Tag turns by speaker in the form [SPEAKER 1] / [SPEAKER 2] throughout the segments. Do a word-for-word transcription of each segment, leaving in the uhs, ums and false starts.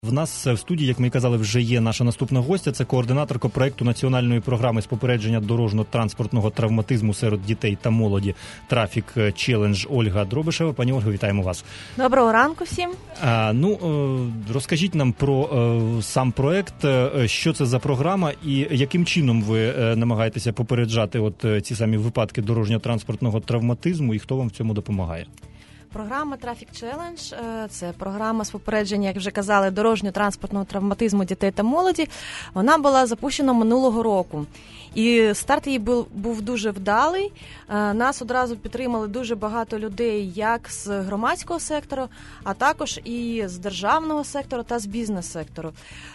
[SPEAKER 1] В нас в студії, як ми і казали, вже є наша наступна гостя. Це координаторка проєкту національної програми з попередження дорожньо-транспортного травматизму серед дітей та молоді «Трафік Челендж» Ольга Дробишева. Пані Ольго, вітаємо вас.
[SPEAKER 2] Доброго ранку всім.
[SPEAKER 1] А, ну, розкажіть нам про е, сам проєкт, що це за програма і яким чином ви е, намагаєтеся попереджати от е, ці самі випадки дорожньо-транспортного травматизму і хто вам в цьому допомагає?
[SPEAKER 2] Програма «Трафік Челендж» – це програма з попередження, як вже казали, дорожньо-транспортного травматизму дітей та молоді. Вона була запущена минулого року. І старт її був, був дуже вдалий. Нас одразу підтримали дуже багато людей як з громадського сектору, а також і з державного сектору та з бізнес-сектору.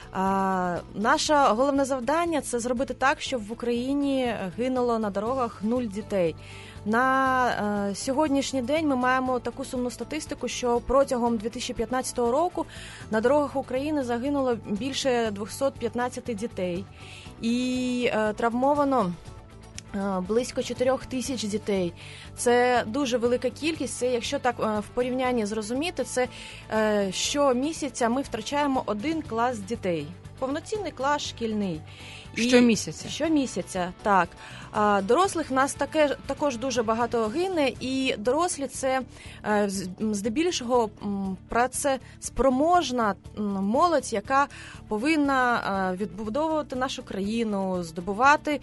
[SPEAKER 2] Наше головне завдання – це зробити так, щоб в Україні гинуло на дорогах нуль дітей. На е, сьогоднішній день ми маємо таку сумну статистику, що протягом дві тисячі п'ятнадцятого року на дорогах України загинуло більше двісті п'ятнадцять дітей і е, травмовано е, близько чотири тисячі дітей. Це дуже велика кількість. Це, якщо так е, в порівнянні зрозуміти, це е, щомісяця ми втрачаємо один клас дітей. Повноцінний клас шкільний.
[SPEAKER 3] Щомісяця?
[SPEAKER 2] Щомісяця, так. А дорослих в нас таке, також дуже багато гине, і дорослі – це здебільшого працеспроможна молодь, яка повинна відбудовувати нашу країну, здобувати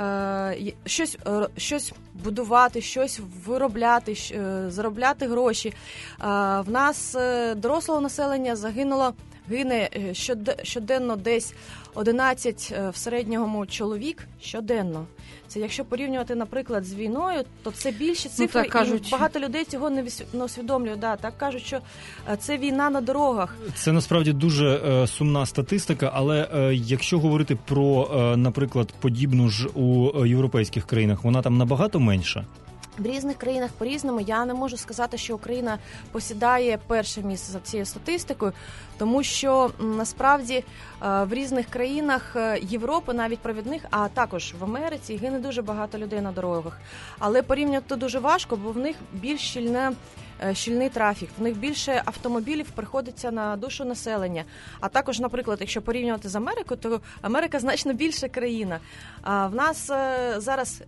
[SPEAKER 2] щось, щось будувати, щось виробляти, заробляти гроші. В нас дорослого населення загинуло Гине щоденно десь одинадцять в середньому чоловік щоденно. Це якщо порівнювати, наприклад, з війною, то це більші цифри, ну, кажуть, і багато людей цього не усвідомлюють. Да, так кажуть, що це війна на дорогах.
[SPEAKER 1] Це насправді дуже е, сумна статистика, але е, якщо говорити про, е, наприклад, подібну ж у європейських країнах, вона там набагато менша?
[SPEAKER 2] В різних країнах по-різному. Я не можу сказати, що Україна посідає перше місце за цією статистикою, тому що насправді в різних країнах Європи, навіть провідних, а також в Америці, гине дуже багато людей на дорогах. Але порівняти дуже важко, бо в них більш щільне щільний трафік, в них більше автомобілів приходиться на душу населення. А також, наприклад, якщо порівнювати з Америкою, то Америка значно більша країна. А в нас зараз,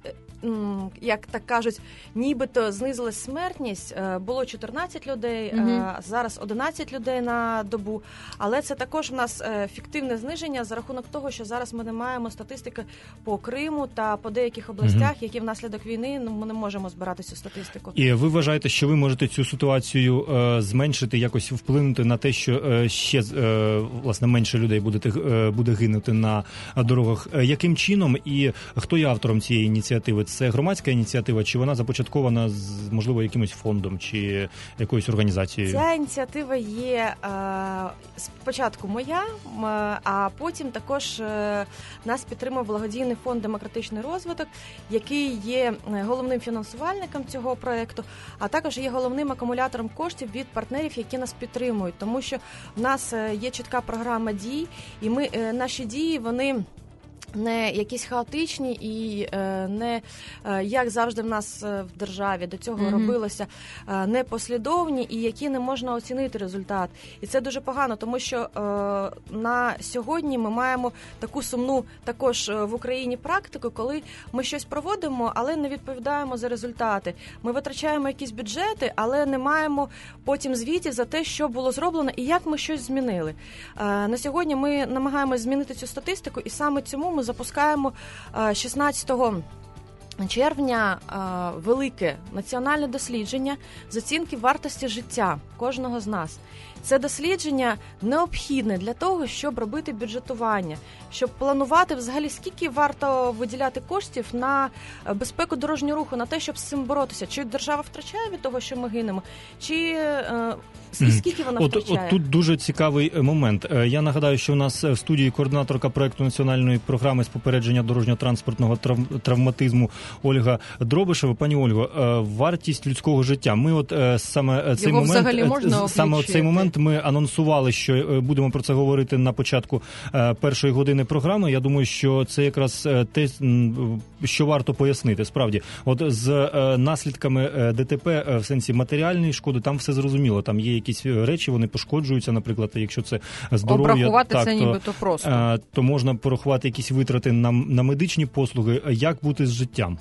[SPEAKER 2] як так кажуть, нібито знизилась смертність, було чотирнадцять людей, угу. а зараз одинадцять людей на добу. Але це також в нас фіктивне зниження за рахунок того, що зараз ми не маємо статистики по Криму та по деяких областях, угу. які внаслідок війни ми не можемо збирати цю статистику.
[SPEAKER 1] І ви вважаєте, що ви можете цю ситуацію е, зменшити, якось вплинути на те, що е, ще е, власне менше людей буде, е, буде гинути на дорогах? Яким чином і хто є автором цієї ініціативи? Це громадська ініціатива, чи вона започаткована з, можливо, якимось фондом чи якоюсь організацією?
[SPEAKER 2] Ця ініціатива є е, спочатку моя, а потім також е, нас підтримав благодійний фонд «Демократичний розвиток», який є головним фінансувальником цього проєкту, а також є головним акумулятором коштів від партнерів, які нас підтримують, тому що в нас є чітка програма дій, і ми, наші дії, вони не якісь хаотичні і е, не, е, як завжди в нас в державі до цього mm-hmm. робилося, е, непослідовні і які не можна оцінити результат. І це дуже погано, тому що е, на сьогодні ми маємо таку сумну також в Україні практику, коли ми щось проводимо, але не відповідаємо за результати. Ми витрачаємо якісь бюджети, але не маємо потім звітів за те, що було зроблено і як ми щось змінили. Е, на сьогодні ми намагаємося змінити цю статистику, і саме цьому ми запускаємо шістнадцятого червня велике національне дослідження з оцінки вартості життя кожного з нас. Це дослідження необхідне для того, щоб робити бюджетування, щоб планувати взагалі, скільки варто виділяти коштів на безпеку дорожнього руху, на те, щоб з цим боротися. Чи держава втрачає від того, що ми гинемо, чи е, і скільки вона
[SPEAKER 1] от,
[SPEAKER 2] втрачає?
[SPEAKER 1] От тут дуже цікавий момент. Я нагадаю, що у нас в студії координаторка проєкту національної програми з попередження дорожньо-транспортного трав... травматизму Ольга Дробишева. Пані Ольго, вартість людського життя. Ми от саме цей
[SPEAKER 3] Його
[SPEAKER 1] момент, саме цей момент ми анонсували, що будемо про це говорити на початку першої години програми. Я думаю, що це якраз те, що варто пояснити. Справді, от з наслідками ДТП в сенсі матеріальної шкоди, там все зрозуміло. Там є якісь речі, вони пошкоджуються, наприклад, якщо це здоров'я.
[SPEAKER 3] Обрахувати
[SPEAKER 1] так,
[SPEAKER 3] це
[SPEAKER 1] то,
[SPEAKER 3] нібито просто.
[SPEAKER 1] То можна порахувати якісь витрати на, на медичні послуги. Як бути з життям?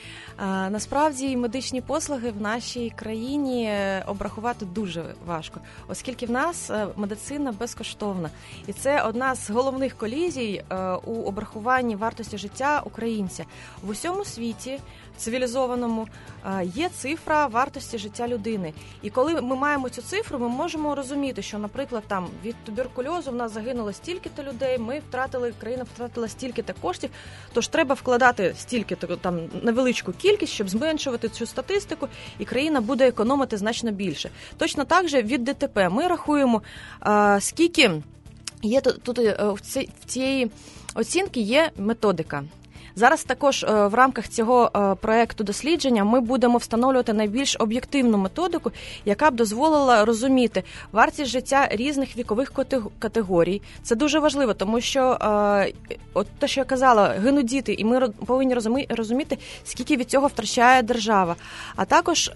[SPEAKER 2] А, насправді медичні послуги в нашій країні обрахувати дуже важко, оскільки в нас медицина безкоштовна. І це одна з головних колізій у обрахуванні вартості життя українця. В усьому світі цивілізованому є цифра вартості життя людини. І коли ми маємо цю цифру, ми можемо розуміти, що, наприклад, там від туберкульозу в нас загинуло стільки-то людей, ми втратили, країна втратила стільки-то коштів, тож треба вкладати стільки-то там невеличку кількість, щоб зменшувати цю статистику, і країна буде економити значно більше. Точно так же від ДТП ми рахуємо, а, скільки є тут, тут в цій, в цій оцінці є методика. Зараз також в рамках цього проекту дослідження ми будемо встановлювати найбільш об'єктивну методику, яка б дозволила розуміти вартість життя різних вікових категорій. Це дуже важливо, тому що, от те, що я казала, гинуть діти, і ми повинні розуміти, скільки від цього втрачає держава. А також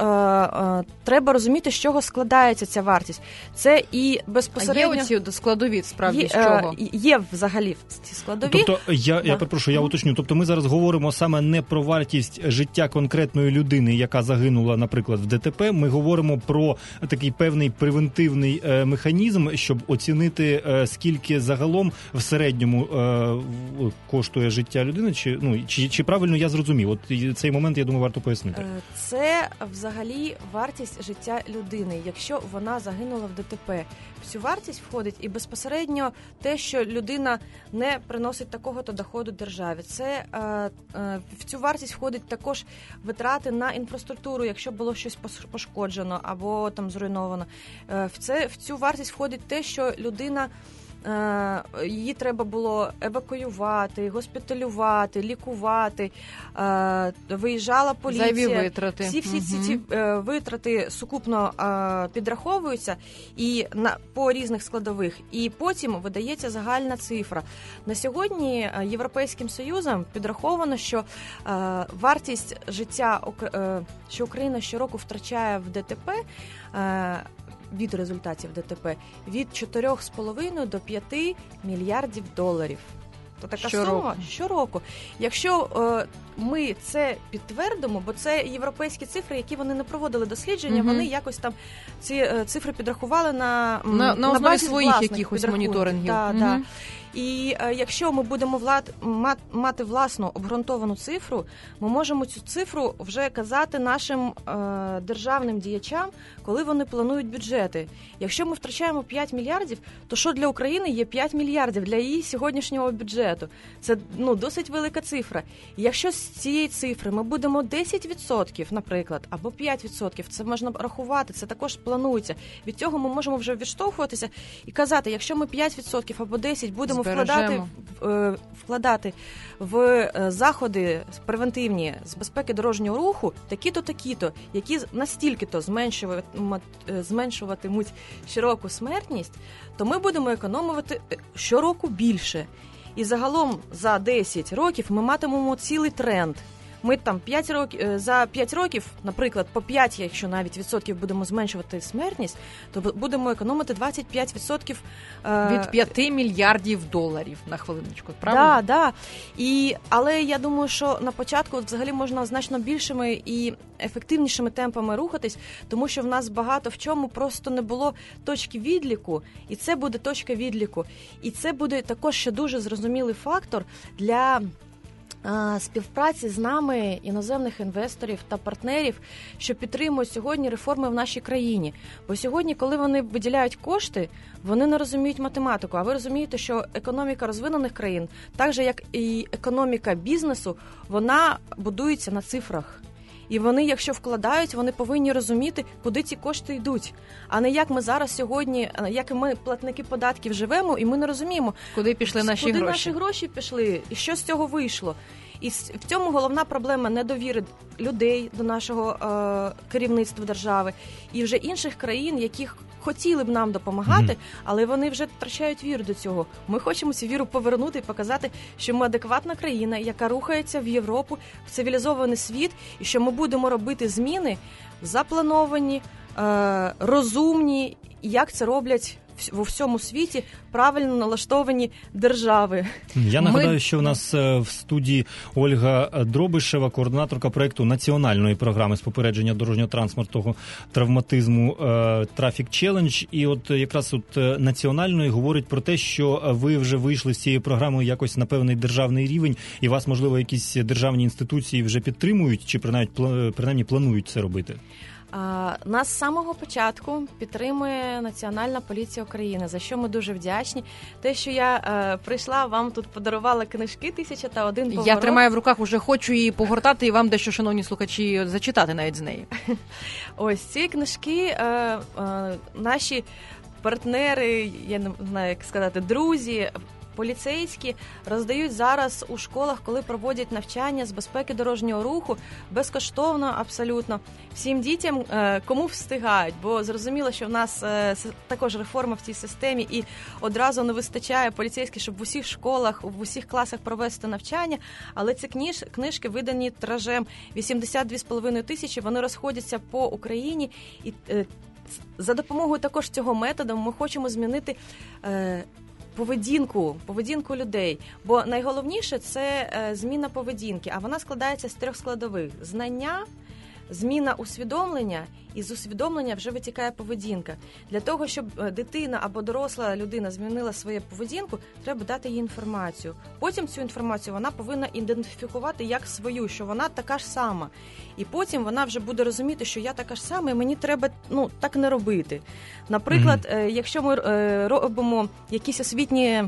[SPEAKER 2] треба розуміти, з чого складається ця вартість. Це і безпосередньо...
[SPEAKER 3] А є оці складові, справді,
[SPEAKER 2] є,
[SPEAKER 3] з чого?
[SPEAKER 2] Є взагалі ці складові.
[SPEAKER 1] Тобто, я, да. я перепрошую, я уточню, тобто ми зараз говоримо саме не про вартість життя конкретної людини, яка загинула, наприклад, в ДТП. Ми говоримо про такий певний превентивний е, механізм, щоб оцінити, е, скільки загалом в середньому е, коштує життя людини. Чи, ну, чи, чи правильно я зрозумів? От цей момент, я думаю, варто пояснити.
[SPEAKER 2] Це взагалі вартість життя людини, якщо вона загинула в ДТП. В цю вартість входить і безпосередньо те, що людина не приносить такого-то доходу державі. Це е, е, в цю вартість входить також витрати на інфраструктуру, якщо було щось пошкоджено або там зруйновано. Е, в це в цю вартість входить те, що людина її треба було евакуювати, госпіталювати, лікувати, виїжджала поліція.
[SPEAKER 3] Зайві витрати.
[SPEAKER 2] Всі всі ці,
[SPEAKER 3] угу.
[SPEAKER 2] ці витрати сукупно підраховуються і на по різних складових, і потім видається загальна цифра. На сьогодні Європейським Союзом підраховано, що вартість життя, що Україна щороку втрачає в ДТП, від результатів ДТП від чотирьох з половиною до п'яти мільярдів доларів. То така
[SPEAKER 3] щороку.
[SPEAKER 2] сума щороку. Якщо е, ми це підтвердимо, бо це європейські цифри, які вони не проводили дослідження, угу. вони якось там ці е, цифри підрахували на,
[SPEAKER 3] на, на, на
[SPEAKER 2] основі
[SPEAKER 3] своїх якихось моніторингів.
[SPEAKER 2] Да,
[SPEAKER 3] угу.
[SPEAKER 2] да. І е, якщо ми будемо влад, мат, мати власну обґрунтовану цифру, ми можемо цю цифру вже казати нашим е, державним діячам, коли вони планують бюджети. Якщо ми втрачаємо п'ять мільярдів, то що для України є п'ять мільярдів для її сьогоднішнього бюджету? Це ну, досить велика цифра. І якщо з цієї цифри ми будемо десять відсотків, наприклад, або п'ять відсотків, це можна рахувати, це також планується. Від цього ми можемо вже відштовхуватися і казати, якщо ми п'ять відсотків або десять будемо вкладати, вкладати в заходи превентивні з безпеки дорожнього руху, такі-то, такі-то, які настільки-то зменшуватимуть щороку смертність, то ми будемо економувати щороку більше. І загалом за десять років ми матимемо цілий тренд. Ми там п'ять років, за п'ять років, наприклад, по п'ять, якщо навіть відсотків будемо зменшувати смертність, то будемо економити двадцять п'ять відсотків
[SPEAKER 3] від п'яти мільярдів доларів на хвилиночку, правильно?
[SPEAKER 2] Так, да, да. І але я думаю, що на початку взагалі можна значно більшими і ефективнішими темпами рухатись, тому що в нас багато в чому просто не було точки відліку, і це буде точка відліку. І це буде також ще дуже зрозумілий фактор для співпраці з нами іноземних інвесторів та партнерів, що підтримують сьогодні реформи в нашій країні. Бо сьогодні, коли вони виділяють кошти, вони не розуміють математику. А ви розумієте, що економіка розвинених країн, так же як і економіка бізнесу, вона будується на цифрах. І вони, якщо вкладають, вони повинні розуміти, куди ці кошти йдуть. А не як ми зараз сьогодні, як ми, платники податків, живемо, і ми не розуміємо,
[SPEAKER 3] куди пішли наші
[SPEAKER 2] куди
[SPEAKER 3] гроші.
[SPEAKER 2] наші гроші пішли, і що з цього вийшло. І в цьому головна проблема недовіри людей до нашого е, керівництва держави і вже інших країн, яких хотіли б нам допомагати, але вони вже втрачають віру до цього. Ми хочемо цю віру повернути і показати, що ми адекватна країна, яка рухається в Європу, в цивілізований світ, і що ми будемо робити зміни заплановані, е, розумні, як це роблять у всьому світі правильно налаштовані держави.
[SPEAKER 1] Я нагадаю,
[SPEAKER 3] Ми...
[SPEAKER 1] що у нас в студії Ольга Дробишева, координаторка проєкту національної програми з попередження дорожньо-транспортного травматизму Traffic Challenge. І от якраз от національної говорить про те, що ви вже вийшли з цією програмою якось на певний державний рівень, і вас, можливо, якісь державні інституції вже підтримують, чи принаймні, принаймні планують це робити?
[SPEAKER 2] Нас з самого початку підтримує Національна поліція України, за що ми дуже вдячні. Те, що я е, прийшла, вам тут подарувала книжки «Тисяча та один поворот».
[SPEAKER 3] Я тримаю в руках, уже хочу її погортати і вам дещо, шановні слухачі, зачитати навіть з неї.
[SPEAKER 2] Ось ці книжки е, е, наші партнери, я не знаю, як сказати, друзі, поліцейські роздають зараз у школах, коли проводять навчання з безпеки дорожнього руху, безкоштовно абсолютно всім дітям, кому встигають, бо зрозуміло, що в нас також реформа в цій системі і одразу не вистачає поліцейських, щоб в усіх школах, в усіх класах провести навчання, але ці книж, книжки видані тиражем вісімдесят дві з половиною тисячі, вони розходяться по Україні, і за допомогою також цього методу ми хочемо змінити Поведінку, поведінку людей. Бо найголовніше – це е, зміна поведінки, а вона складається з трьох складових. Знання, зміна усвідомлення, і з усвідомлення вже витікає поведінка. Для того, щоб дитина або доросла людина змінила свою поведінку, треба дати їй інформацію. Потім цю інформацію вона повинна ідентифікувати як свою, що вона така ж сама. І потім вона вже буде розуміти, що я така ж сама, і мені треба ну, так не робити. Наприклад, mm-hmm. якщо ми робимо якісь освітні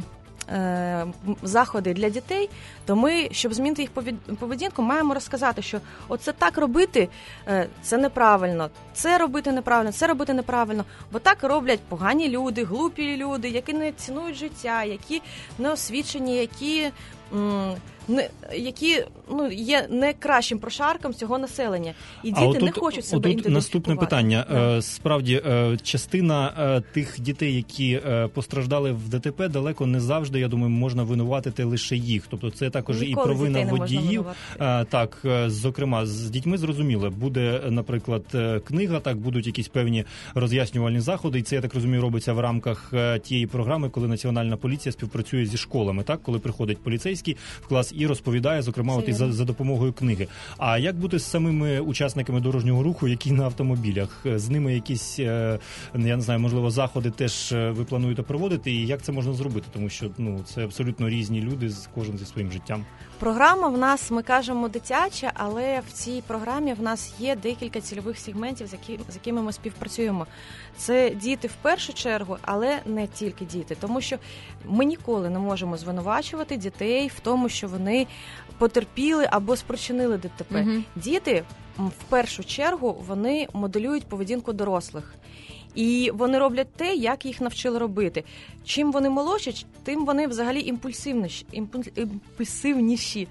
[SPEAKER 2] заходи для дітей, то ми, щоб змінити їх поведінку, маємо розказати, що оце так робити, це неправильно, це робити неправильно, це робити неправильно, бо так роблять погані люди, глупі люди, які не цінують життя, які не освічені, які м- Не, які ну, є не кращим прошарком цього населення. І діти
[SPEAKER 1] отут,
[SPEAKER 2] не хочуть себе ідентифікувати.
[SPEAKER 1] Наступне питання. Да. Справді, частина тих дітей, які постраждали в ДТП, далеко не завжди, я думаю, можна винуватити лише їх. Тобто це також Ніколи і провина водіїв. Так, зокрема, з дітьми зрозуміло, буде, наприклад, книга, так, будуть якісь певні роз'яснювальні заходи, і це, я так розумію, робиться в рамках тієї програми, коли Національна поліція співпрацює зі школами, так, коли приходить поліцейський в клас і розповідає, зокрема, от і за, за допомогою книги. А як бути з самими учасниками дорожнього руху, які на автомобілях? З ними якісь, я не знаю, можливо, заходи теж ви плануєте проводити? І як це можна зробити? Тому що ну, це абсолютно різні люди, кожен зі своїм життям.
[SPEAKER 2] Програма в нас, ми кажемо, дитяча, але в цій програмі в нас є декілька цільових сегментів, з, які, з якими ми співпрацюємо. Це діти в першу чергу, але не тільки діти. Тому що ми ніколи не можемо звинувачувати дітей в тому, що вони потерпіли або спричинили ДТП. Угу. Діти в першу чергу вони моделюють поведінку дорослих. І вони роблять те, як їх навчили робити. Чим вони молодші, тим вони взагалі імпульсивніші. імпульсивніші.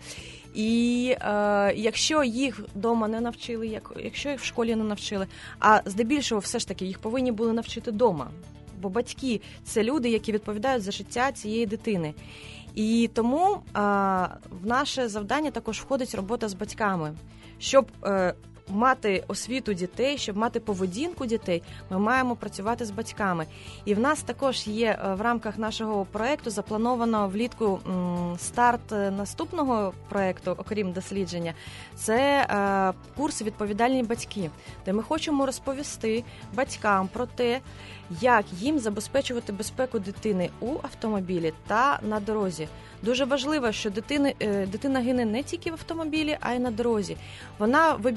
[SPEAKER 2] І е, якщо їх вдома не навчили, як, якщо їх в школі не навчили, а здебільшого все ж таки їх повинні були навчити вдома. Бо батьки – це люди, які відповідають за життя цієї дитини. І тому е, в наше завдання також входить робота з батьками, щоб е, мати освіту дітей, щоб мати поведінку дітей, ми маємо працювати з батьками. І в нас також є в рамках нашого проєкту заплановано влітку старт наступного проєкту, окрім дослідження, це курс «Відповідальні батьки», де ми хочемо розповісти батькам про те, як їм забезпечувати безпеку дитини у автомобілі та на дорозі. Дуже важливо, що дитини, дитина гине не тільки в автомобілі, а й на дорозі. Вона вибігає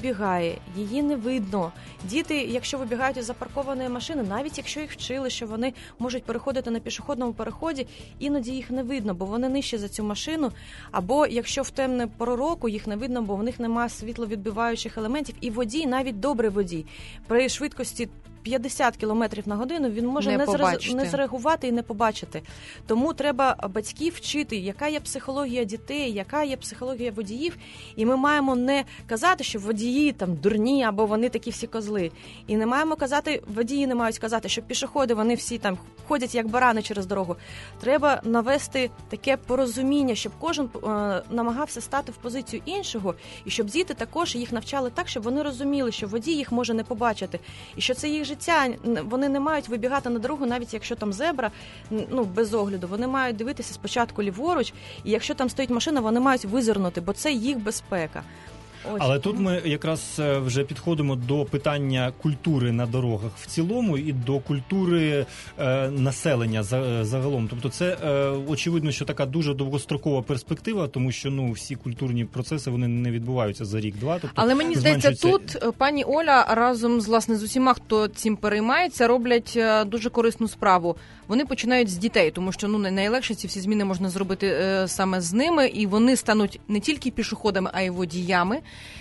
[SPEAKER 2] немає, її не видно. Діти, якщо вибігають із запаркованої машини, навіть якщо їх вчили, що вони можуть переходити на пішохідному переході, іноді їх не видно, бо вони нижче за цю машину. Або якщо в темне пору року їх не видно, бо в них немає світловідбиваючих елементів. І водій, навіть добрий водій, при швидкості п'ятдесят кілометрів на годину він може
[SPEAKER 3] не,
[SPEAKER 2] не,
[SPEAKER 3] зрез...
[SPEAKER 2] не зреагувати і не побачити. Тому треба батьків вчити, яка є психологія дітей, яка є психологія водіїв. І ми маємо не казати, що водії там дурні або вони такі всі козли. І не маємо казати, водії не мають казати, що пішоходи вони всі там ходять як барани через дорогу. Треба навести таке порозуміння, щоб кожен е, намагався стати в позицію іншого, і щоб діти також їх навчали так, щоб вони розуміли, що водій їх може не побачити, і що це їх життя. Вони не мають вибігати на дорогу, навіть якщо там зебра, ну, без огляду. Вони мають дивитися спочатку ліворуч, і якщо там стоїть машина, вони мають визирнути, бо це їх безпека. Ось.
[SPEAKER 1] Але тут ми якраз вже підходимо до питання культури на дорогах в цілому і до культури е, населення за, загалом. Тобто це е, очевидно, що така дуже довгострокова перспектива, тому що ну всі культурні процеси вони не відбуваються за рік-два. Тобто,
[SPEAKER 3] але мені здається, тут пані Оля разом з власне з усіма, хто цим переймається, роблять дуже корисну справу. Вони починають з дітей, тому що ну найлегше ці всі зміни можна зробити е, саме з ними, і вони стануть не тільки пішоходами, а й водіями.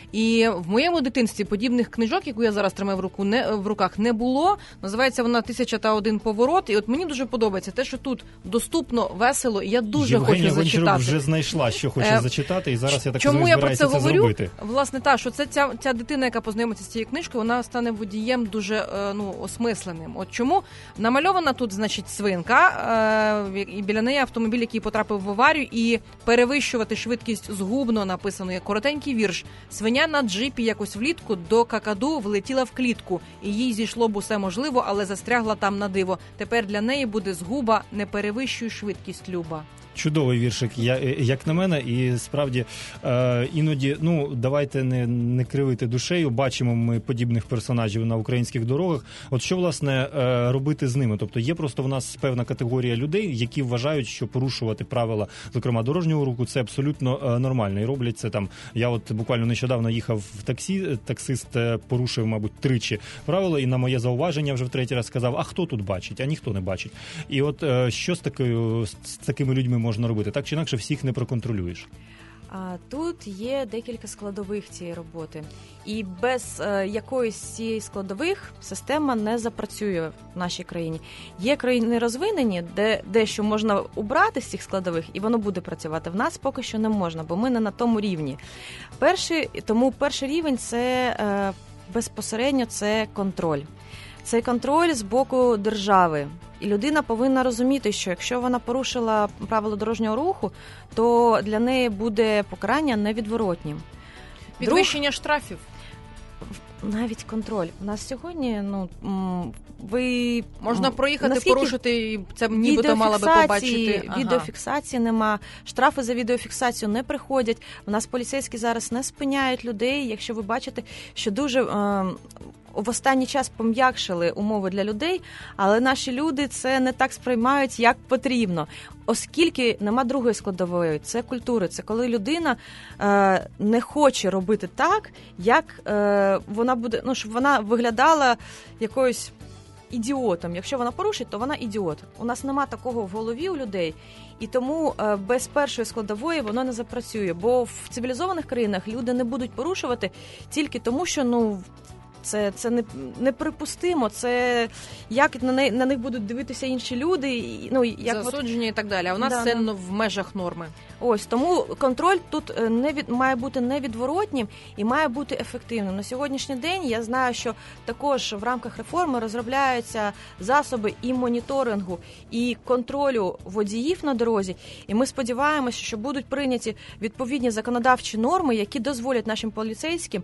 [SPEAKER 3] І в моєму дитинстві подібних книжок, яку я зараз тримаю в руку, не в руках, не було. Називається вона «Тисяча та один поворот». І от мені дуже подобається те, що тут доступно, весело, і я дуже
[SPEAKER 1] Євгенія
[SPEAKER 3] хочу зачитати.
[SPEAKER 1] Євгенія вже знайшла, що хоче е, зачитати, і зараз я так
[SPEAKER 3] чому я про це,
[SPEAKER 1] це
[SPEAKER 3] говорю?
[SPEAKER 1] Зробити.
[SPEAKER 3] Власне, та, що це ця, ця дитина, яка познайомиться з цією книжкою, вона стане водієм дуже ну, осмисленим. От чому? Намальована тут, значить, свинка, е, і біля неї автомобіль, який потрапив в аварію, і перевищувати швидкість згубно написано, як коротенький вірш. Свиня на джипі якось влітку до какаду влетіла в клітку. І їй зійшло б усе можливо, але застрягла там на диво. Тепер для неї буде згуба, не перевищуй швидкість, Люба.
[SPEAKER 1] Чудовий віршик, я, як на мене, і справді е, іноді, ну, давайте не, не кривити душею, бачимо ми подібних персонажів на українських дорогах. От що, власне, е, робити з ними? Тобто є просто в нас певна категорія людей, які вважають, що порушувати правила, зокрема, дорожнього руху, це абсолютно е, нормально. І роблять це там. Я от буквально нещодавно їхав в таксі, таксист порушив, мабуть, тричі правила, і на моє зауваження вже в третій раз сказав, а хто тут бачить? А ніхто не бачить. І от е, що з, такою, з такими людьми можна робити? Так чи інакше всіх не проконтролюєш.
[SPEAKER 2] А тут є декілька складових цієї роботи. І без е, якоїсь цієї складових система не запрацює в нашій країні. Є країни розвинені, де дещо можна убрати з цих складових, і воно буде працювати. В нас поки що не можна, бо ми не на тому рівні. Перший, тому перший рівень – це е, безпосередньо це контроль. Це контроль з боку держави. І людина повинна розуміти, що якщо вона порушила правила дорожнього руху, то для неї буде покарання невідворотнім.
[SPEAKER 3] Підвищення Друг... штрафів.
[SPEAKER 2] Навіть контроль. У нас сьогодні, ну, ви...
[SPEAKER 3] Можна проїхати, порушити, і це нібито мала би побачити. Ага.
[SPEAKER 2] Відеофіксації нема, штрафи за відеофіксацію не приходять. У нас поліцейські зараз не спиняють людей. Якщо ви бачите, що дуже... Е- в останній час пом'якшили умови для людей, але наші люди це не так сприймають, як потрібно. Оскільки нема другої складової, це культури. Це коли людина е, не хоче робити так, як е, вона буде, ну, щоб вона виглядала якоюсь ідіотом. Якщо вона порушить, то вона ідіот. У нас нема такого в голові у людей, і тому е, без першої складової воно не запрацює. Бо в цивілізованих країнах люди не будуть порушувати тільки тому, що, ну, Це, це не, неприпустимо, це як на, не, на них будуть дивитися інші люди. Ну, як
[SPEAKER 3] засудження от... і так далі, а у нас да, це да. в межах норми.
[SPEAKER 2] Ось, тому контроль тут не від, має бути невідворотнім і має бути ефективним. На сьогоднішній день я знаю, що також в рамках реформи розробляються засоби і моніторингу, і контролю водіїв на дорозі. І ми сподіваємося, що будуть прийняті відповідні законодавчі норми, які дозволять нашим поліцейським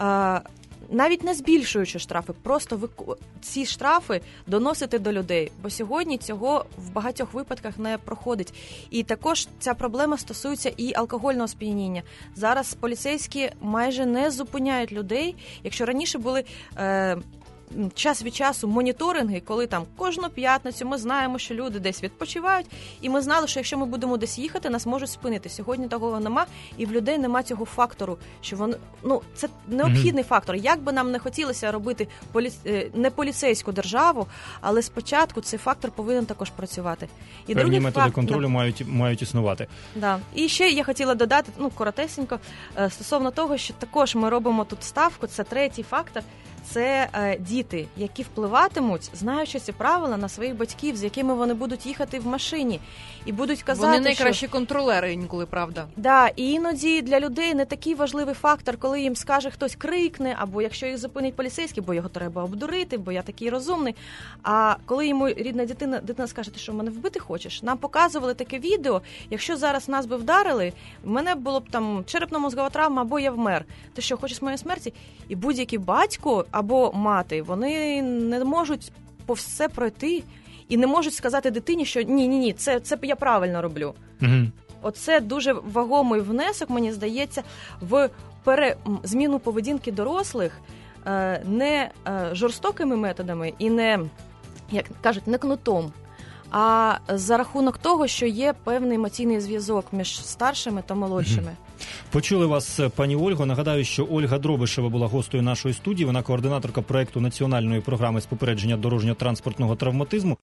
[SPEAKER 2] навіть не збільшуючи штрафи, просто ці штрафи доносити до людей. Бо сьогодні цього в багатьох випадках не проходить. І також ця проблема стосується і алкогольного сп'яніння. Зараз поліцейські майже не зупиняють людей. Якщо раніше були... Е, час від часу моніторинги, коли там кожну п'ятницю ми знаємо, що люди десь відпочивають, і ми знали, що якщо ми будемо десь їхати, нас можуть спинити. Сьогодні такого нема, і в людей нема цього фактору, що вони, ну, це необхідний mm-hmm. фактор. Як би нам не хотілося робити полі... не поліцейську державу, але спочатку цей фактор повинен також працювати. І
[SPEAKER 1] певні методи
[SPEAKER 2] факт...
[SPEAKER 1] контролю мають, мають існувати.
[SPEAKER 2] Да. І ще я хотіла додати, ну, коротесенько, стосовно того, що також ми робимо тут ставку, це третій фактор, це е, діти, які впливатимуть, знаючи ці правила, на своїх батьків, з якими вони будуть їхати в машині, і будуть казати,
[SPEAKER 3] вони найкращі
[SPEAKER 2] що...
[SPEAKER 3] контролери інколи, правда.
[SPEAKER 2] Да, і іноді для людей не такий важливий фактор, коли їм скаже хтось крикне, або якщо їх зупинить поліцейський, бо його треба обдурити, бо я такий розумний. А коли йому рідна дитина, дитина скаже, ти що, мене вбити хочеш? Нам показували таке відео, якщо зараз нас би вдарили, в мене було б там черепно-мозгова травма, або я вмер. Ти що, хочеш моєї смерті? І будь-який батько або мати, вони не можуть по все пройти і не можуть сказати дитині, що ні-ні-ні, це, це я правильно роблю.
[SPEAKER 1] Угу.
[SPEAKER 2] Оце дуже вагомий внесок, мені здається, в пере... зміну поведінки дорослих е, не е, жорстокими методами і не, як кажуть, не кнутом, а за рахунок того, що є певний емоційний зв'язок між старшими та молодшими. Угу.
[SPEAKER 1] Почули вас, пані Ольго. Нагадаю, що Ольга Дробишева була гостею нашої студії. Вона координаторка проекту національної програми з попередження дорожньо-транспортного травматизму.